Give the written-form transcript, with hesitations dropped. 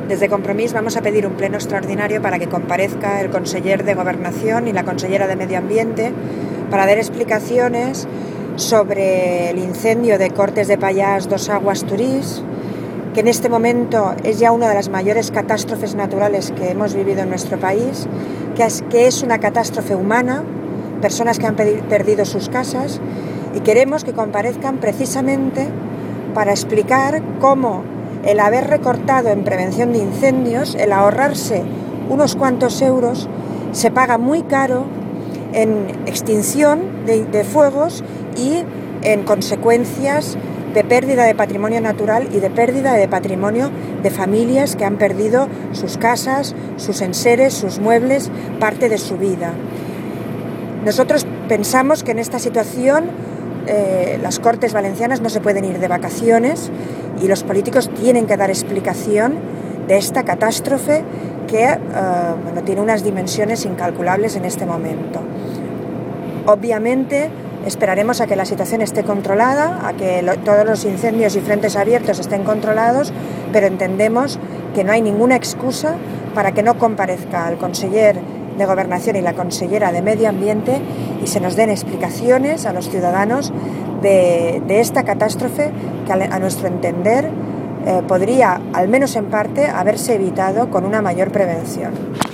Desde Compromís vamos a pedir un pleno extraordinario para que comparezca el conseller de Gobernación y la consellera de Medio Ambiente para dar explicaciones sobre el incendio de Cortes de Pallars Dos Aguas Turís, que en este momento es ya una de las mayores catástrofes naturales que hemos vivido en nuestro país, que es una catástrofe humana, personas que han perdido sus casas, y queremos que comparezcan precisamente para explicar cómo el haber recortado en prevención de incendios, el ahorrarse unos cuantos euros, se paga muy caro en extinción de fuegos y en consecuencias de pérdida de patrimonio natural y de pérdida de patrimonio de familias que han perdido sus casas, sus enseres, sus muebles, parte de su vida. Nosotros pensamos que en esta situación las Cortes Valencianas no se pueden ir de vacaciones y los políticos tienen que dar explicación de esta catástrofe que tiene unas dimensiones incalculables en este momento. Obviamente esperaremos a que la situación esté controlada, a que todos los incendios y frentes abiertos estén controlados, pero entendemos que no hay ninguna excusa para que no comparezca el conseller de Gobernación y la consellera de Medio Ambiente y se nos den explicaciones a los ciudadanos de esta catástrofe que a nuestro entender podría, al menos en parte, haberse evitado con una mayor prevención.